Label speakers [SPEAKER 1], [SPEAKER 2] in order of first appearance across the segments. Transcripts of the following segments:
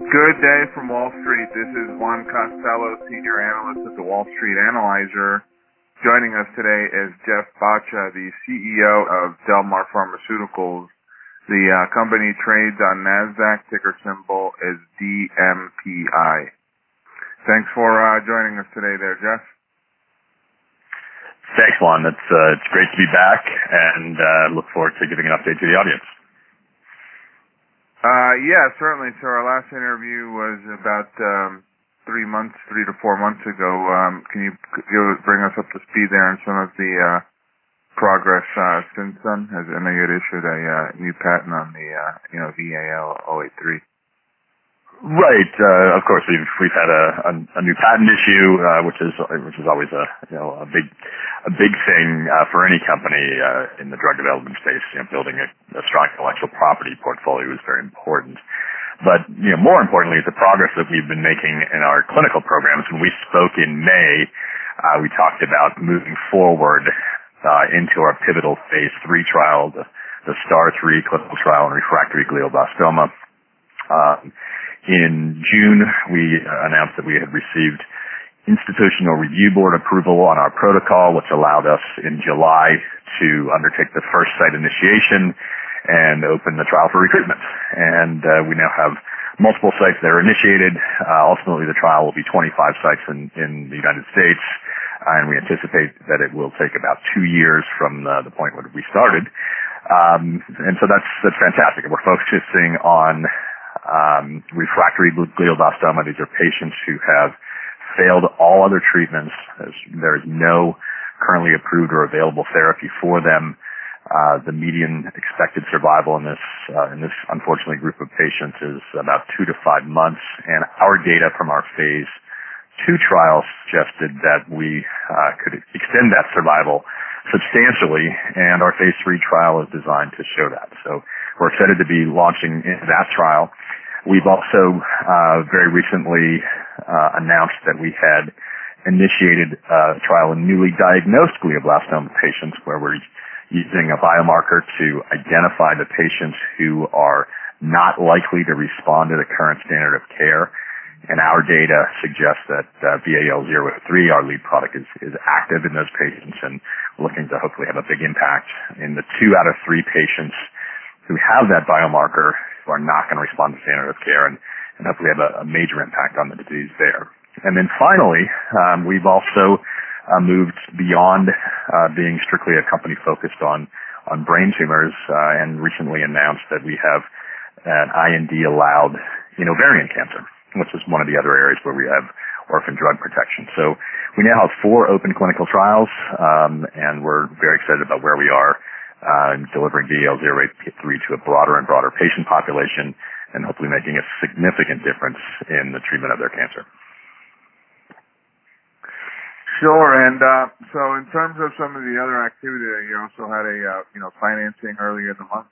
[SPEAKER 1] Good day from Wall Street. This is Juan Costello, Senior Analyst at the Wall Street Analyzer. Joining us today is Jeff Baccia, the CEO of Delmar Pharmaceuticals. The company trades on NASDAQ. Ticker symbol is DMPI. Thanks for joining us today there, Jeff.
[SPEAKER 2] Thanks, Juan. It's great to be back, and look forward to giving an update to the audience.
[SPEAKER 1] Yeah, certainly. So our last interview was about 3 to 4 months ago. Can you bring us up to speed there on some of the progress since then? As I know you had issued a new patent on the VAL083.
[SPEAKER 2] Right. Of course, we've had a new patent issue, which is always a big thing for any company in the drug development space. Building a strong intellectual property portfolio is very important. But more importantly, is the progress that we've been making in our clinical programs. When we spoke in May, we talked about moving forward into our pivotal phase 3 trial, the STAR3 clinical trial in refractory glioblastoma. In June, we announced that we had received Institutional Review Board approval on our protocol, which allowed us in July to undertake the first site initiation and open the trial for recruitment. And we now have multiple sites that are initiated. Ultimately, the trial will be 25 sites in the United States, and we anticipate that it will take about 2 years from the point when we started. And so that's fantastic. We're focusing on refractory glioblastoma. These are patients who have failed all other treatments. There is no currently approved or available therapy for them. The median expected survival in this unfortunately group of patients is about 2 to 5 months, and our data from our phase 2 trial suggested that we could extend that survival substantially, and our phase 3 trial is designed to show that. So we're excited to be launching into that trial. We've also very recently announced that we had initiated a trial in newly diagnosed glioblastoma patients, where we're using a biomarker to identify the patients who are not likely to respond to the current standard of care. And our data suggests that VAL083, our lead product, is active in those patients, and looking to hopefully have a big impact in the 2 out of 3 patients who have that biomarker who are not going to respond to standard of care, and hopefully have a major impact on the disease there. And then finally, we've also moved beyond being strictly a company focused on brain tumors, and recently announced that we have an IND allowed in ovarian cancer, which is one of the other areas where we have orphan drug protection. So we now have 4 open clinical trials, and we're very excited about where we are delivering VAL083 to a broader and broader patient population, and hopefully making a significant difference in the treatment of their cancer.
[SPEAKER 1] Sure. And so in terms of some of the other activity, you also had a financing earlier in the month.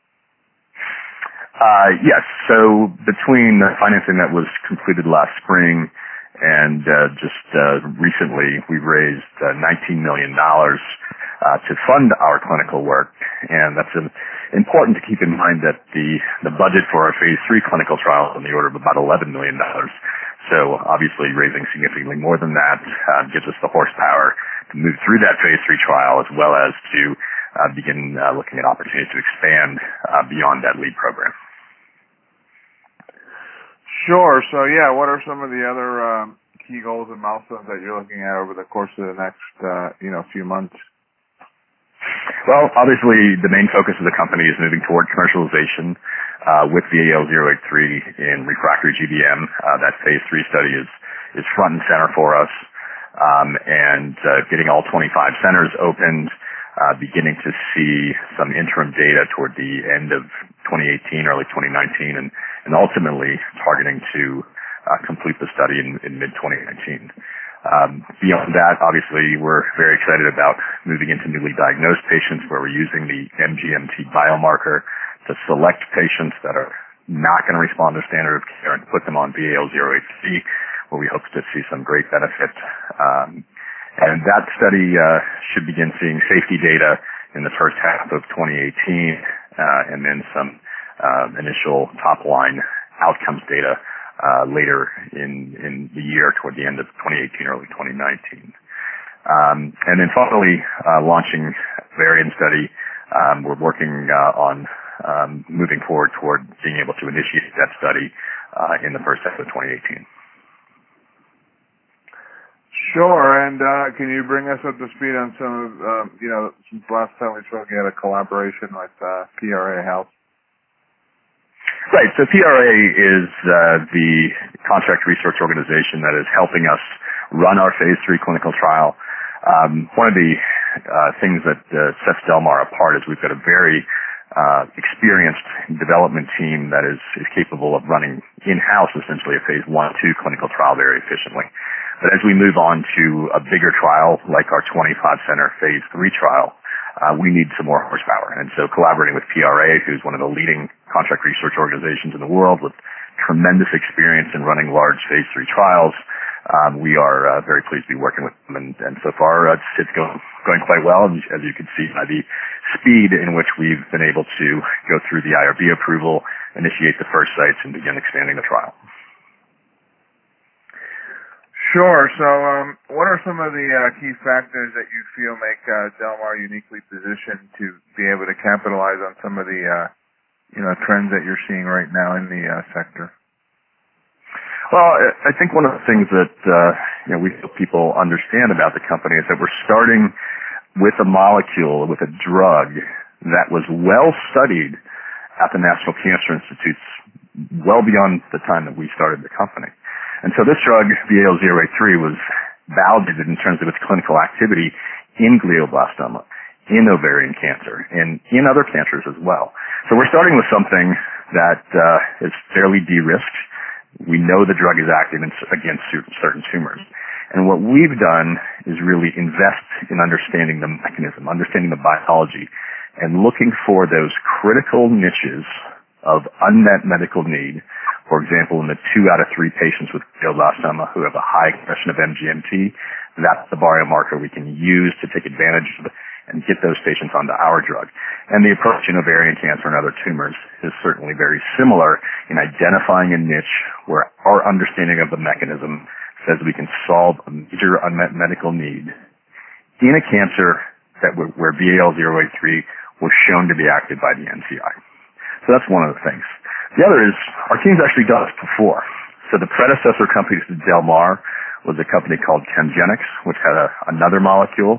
[SPEAKER 2] Yes. So between the financing that was completed last spring and just recently, we've raised $19 million to fund our clinical work. And that's important to keep in mind that the budget for our phase 3 clinical trial is on the order of about $11 million. So obviously raising significantly more than that gives us the horsepower to move through that phase 3 trial, as well as to begin looking at opportunities to expand beyond that lead program.
[SPEAKER 1] Sure. So yeah, what are some of the other key goals and milestones that you're looking at over the course of the next few months?
[SPEAKER 2] Well, obviously the main focus of the company is moving toward commercialization with VAL083 in refractory GBM. That phase 3 study is front and center for us, and getting all 25 centers opened, beginning to see some interim data toward the end of 2018, early 2019, and ultimately targeting to complete the study in mid-2019. Beyond that, obviously, we're very excited about moving into newly diagnosed patients, where we're using the MGMT biomarker to select patients that are not going to respond to standard of care and put them on VAL083, where we hope to see some great benefit. And that study should begin seeing safety data in the first half of 2018, and then some initial top-line outcomes data later in the year, toward the end of 2018, early 2019. And then finally, launching Ovarian study. We're working on moving forward toward being able to initiate that study in the first half of 2018.
[SPEAKER 1] Sure, and can you bring us up to speed on some of, since last time we spoke, you had a collaboration with PRA Health?
[SPEAKER 2] Right, so PRA is the contract research organization that is helping us run our phase 3 clinical trial. One of the things that sets Del Mar apart is we've got a very experienced development team that is capable of running in-house essentially a phase 1-2 clinical trial very efficiently. But as we move on to a bigger trial like our 25-center phase 3 trial, we need some more horsepower. And so collaborating with PRA, who's one of the leading contract research organizations in the world with tremendous experience in running large phase 3 trials, we are very pleased to be working with them. And so far, it's going quite well, as you can see by the speed in which we've been able to go through the IRB approval, initiate the first sites, and begin expanding the trial.
[SPEAKER 1] Sure. So what are some of the key factors that you feel make Del Mar uniquely positioned to be able to capitalize on some of the trends that you're seeing right now in the sector?
[SPEAKER 2] Well, I think one of the things that we hope people understand about the company is that we're starting with a molecule, with a drug that was well studied at the National Cancer Institutes well beyond the time that we started the company. And so this drug, VAL083, was validated in terms of its clinical activity in glioblastoma, in ovarian cancer, and in other cancers as well. So we're starting with something that is fairly de-risked. We know the drug is active against certain tumors. And what we've done is really invest in understanding the mechanism, understanding the biology, and looking for those critical niches of unmet medical need. For example, in the 2 out of 3 patients with glioblastoma who have a high expression of MGMT, that's the biomarker we can use to take advantage of and get those patients onto our drug. And the approach in ovarian cancer and other tumors is certainly very similar in identifying a niche where our understanding of the mechanism says we can solve a major unmet medical need in a cancer where VAL083 was shown to be active by the NCI. So that's one of the things. The other is, our team's actually done this before. So the predecessor company to Del Mar was a company called ChemGenix, which had another molecule.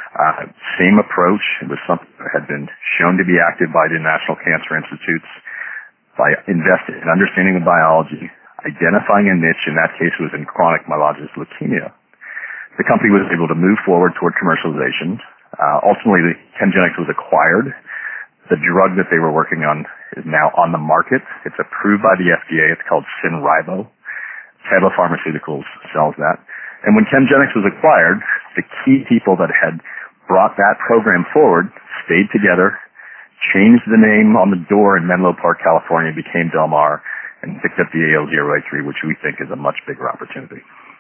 [SPEAKER 2] Same approach. It was something that had been shown to be active by the National Cancer Institutes. By investing in understanding the biology, identifying a niche, in that case it was in chronic myelogenous leukemia, the company was able to move forward toward commercialization. Ultimately, ChemGenix was acquired. The drug that they were working on is now on the market. It's approved by the FDA. It's called Cinryvo. Teva Pharmaceuticals sells that. And when ChemGenix was acquired, the key people that had brought that program forward stayed together, changed the name on the door in Menlo Park, California, became Del Mar, and picked up the VAL083, which we think is a much bigger opportunity.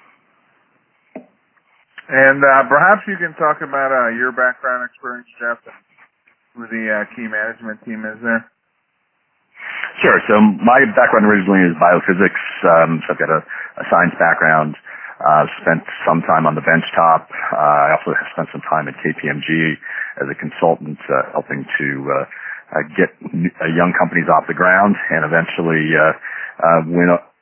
[SPEAKER 1] And perhaps you can talk about your background experience, Jeff, and who the key management team is there.
[SPEAKER 2] Sure. So my background originally is biophysics. So I've got a science background. Spent some time on the benchtop. I also spent some time at KPMG as a consultant, helping to get young companies off the ground, and eventually went up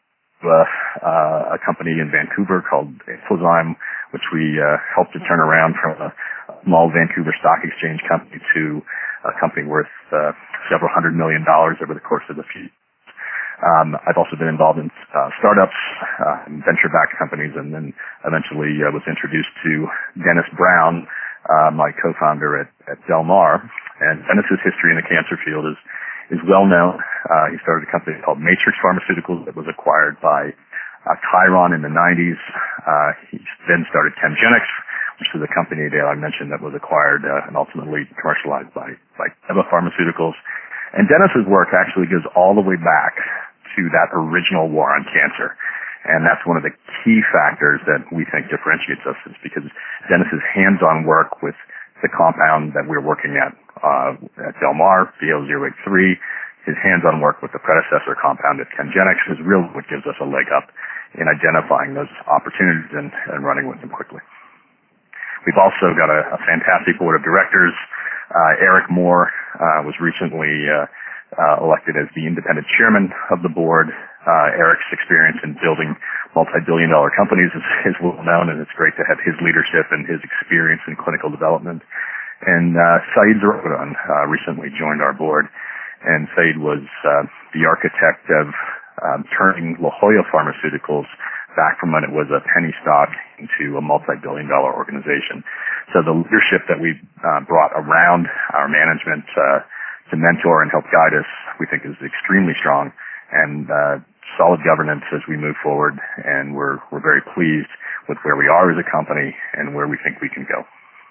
[SPEAKER 2] a company in Vancouver called Infozyme, which we helped to turn around from a small Vancouver Stock Exchange company to a company worth several $100 million over the course of a few years. I've also been involved in startups, venture-backed companies, and then eventually was introduced to Dennis Brown, my co-founder at Del Mar. And Dennis's history in the cancer field is well known. He started a company called Matrix Pharmaceuticals that was acquired by Chiron in the 90s. He then started ChemGenix, which is a company that I mentioned that was acquired and ultimately commercialized by Teva Pharmaceuticals. And Dennis's work actually goes all the way back to that original war on cancer. And that's one of the key factors that we think differentiates us, is because Dennis's hands-on work with the compound that we're working at Del Mar, VAL083, his hands-on work with the predecessor compound at Kengenix is really what gives us a leg up in identifying those opportunities and running with them quickly. We've also got a fantastic board of directors. Eric Moore was recently elected as the independent chairman of the board. Eric's experience in building multi-billion-dollar companies is well known, and it's great to have his leadership and his experience in clinical development. And Saeed Zarqadan recently joined our board, and Saeed was the architect of turning La Jolla Pharmaceuticals back from when it was a penny stock into a multi-billion-dollar organization. So the leadership that we brought around our management to mentor and help guide us, we think is extremely strong, and solid governance as we move forward, and we're very pleased with where we are as a company and where we think we can go.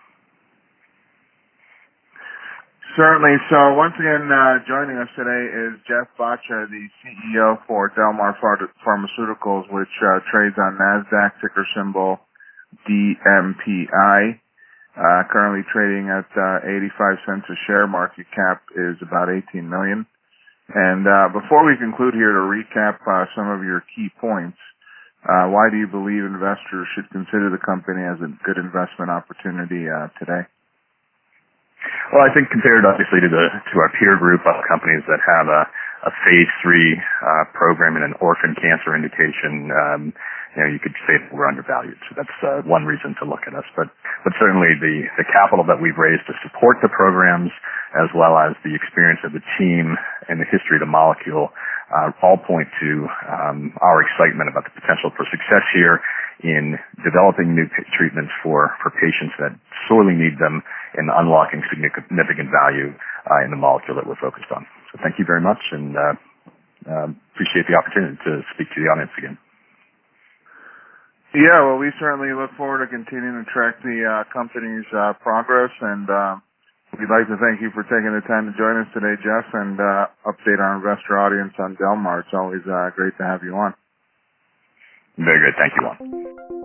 [SPEAKER 1] Certainly. So once again, joining us today is Jeff Baccia, the CEO for Delmar Pharmaceuticals, which trades on NASDAQ, ticker symbol DMPI. Currently trading at 85 cents a share. Market cap is about $18 million. And before we conclude here, to recap some of your key points, why do you believe investors should consider the company as a good investment opportunity today?
[SPEAKER 2] Well, I think compared obviously to our peer group of companies that have a phase 3 program in an orphan cancer indication, you could say that we're undervalued. So that's one reason to look at us. But certainly the capital that we've raised to support the programs, as well as the experience of the team and the history of the molecule, all point to our excitement about the potential for success here in developing new treatments for patients that sorely need them, and unlocking significant value in the molecule that we're focused on. So thank you very much, and appreciate the opportunity to speak to the audience again.
[SPEAKER 1] Yeah, well, we certainly look forward to continuing to track the company's progress, and we'd like to thank you for taking the time to join us today, Jeff, and update our investor audience on Delmar. It's always great to have you on.
[SPEAKER 2] Very good. Thank you, Juan.